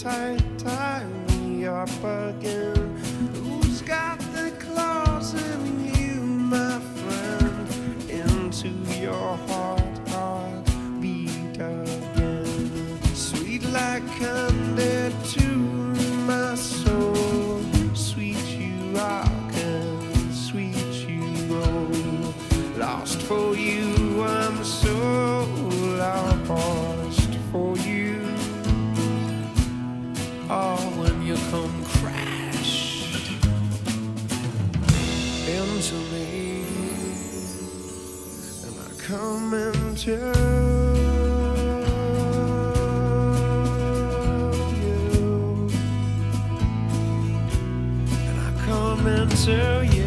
tie me up again. Who's got the claws in you, my friend? Into your heart beat again. Sweet like candy to my soul. Sweet you rock and sweet you roll. Lost for you, I'm so lost for you. Oh, when you come crash into me, and I come into you, and I come into you.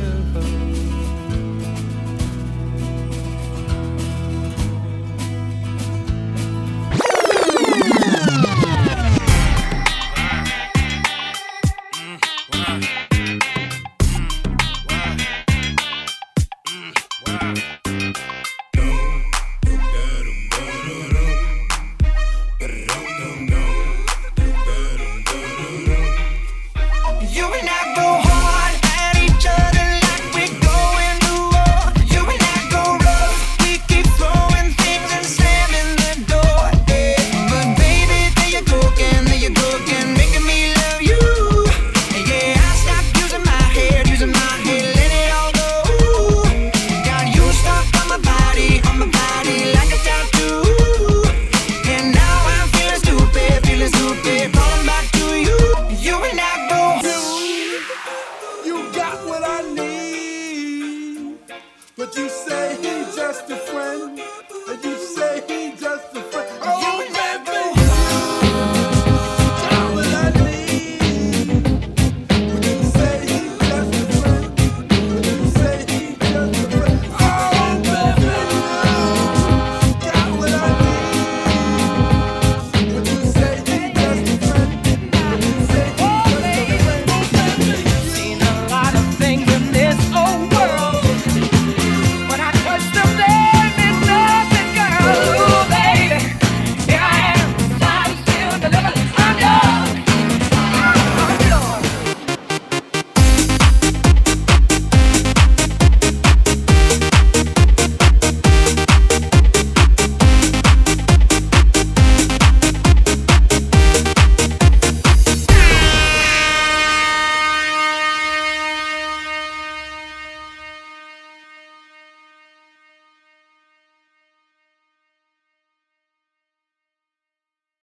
You got what I need.